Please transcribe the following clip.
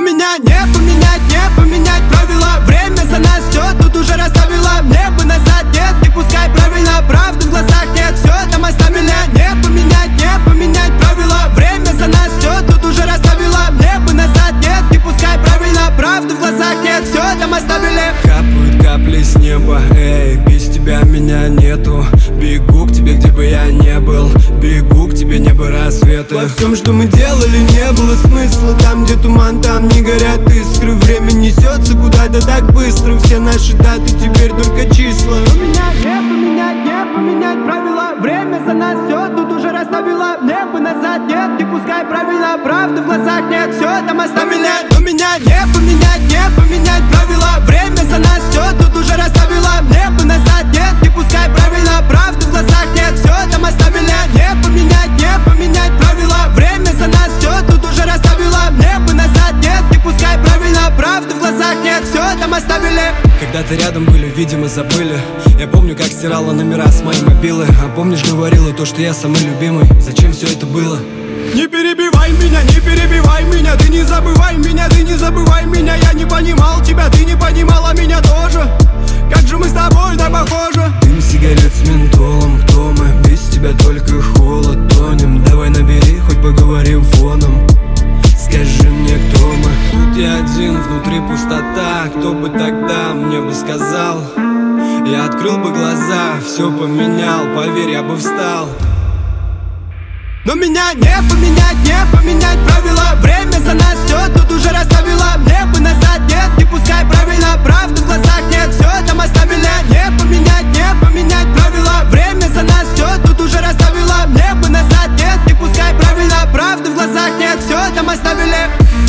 меня не поменять правила. Время за нас все тут уже расставило. Мне бы назад нет, не пускай правильно. Правды в глазах нет, все там оставили. Не поменять правила. Время за нас все тут уже расставило. Мне бы назад нет, не пускай правильно. Правды в глазах нет, все там оставили. Капают капли с неба, эй, без тебя меня нету. Бегу к тебе, где бы я не был. Бегу к тебе, небо рассвета. Во всем, что мы делали, не было смысла. Там, где туман, там не горят искры. Время несется куда-то так быстро. Все наши даты теперь только числа. У меня не поменять правила. Время за нас все тут уже расставило. Мне бы назад нет, не пускай правильно. Правды в глазах нет, все там оставили. У меня не поменять правила. Время за нас все тут уже расставило. Мне бы назад нет, не пускай правильно. Правды в глазах нет, все там оставили. Не поменять правила. Время за нас все тут уже расставило. Мне бы назад нет, не пускай правильно. Правды в глазах нет, все там оставили. Когда-то рядом были, видимо, забыли. Я помню, как стирала номера с моей мобилы. А помнишь, говорила то, что я самый любимый. Зачем все это было? Не перебивай меня, ты не забывай меня, я не понимал тебя, ты не понимала меня тоже. Как же мы с тобой так похожи. Дым сигарет с ментолом, кто мы? Без тебя только холод, тонем. Давай набери, хоть поговорим фоном. Скажи мне, кто мы? Тут я один, внутри пустота. Кто бы тогда мне бы сказал? Я открыл бы глаза, все поменял, поверь, я бы встал. Но меня не поменять правила. Время за нас все тут уже расставило. Мне бы назад нет, не пускай правильно. Правды в глазах нет, все там оставили. Не поменять правила. Время за нас все тут уже расставило. Мне бы назад нет, не пускай правильно. Правды в глазах нет, все там оставили.